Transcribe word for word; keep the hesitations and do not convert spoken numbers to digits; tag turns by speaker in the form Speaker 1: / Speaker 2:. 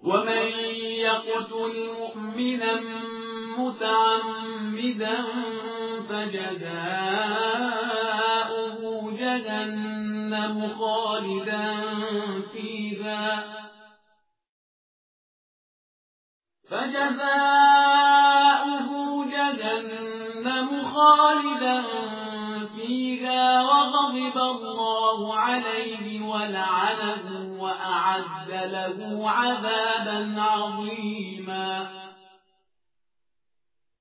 Speaker 1: ومن يقتل مؤمنا متعمدا فجزاؤه جهنم خالدا فيها فجزاؤه جهنم خالدا فيها وغضب الله عليه ولعنه وأعد له عذابا عظيما.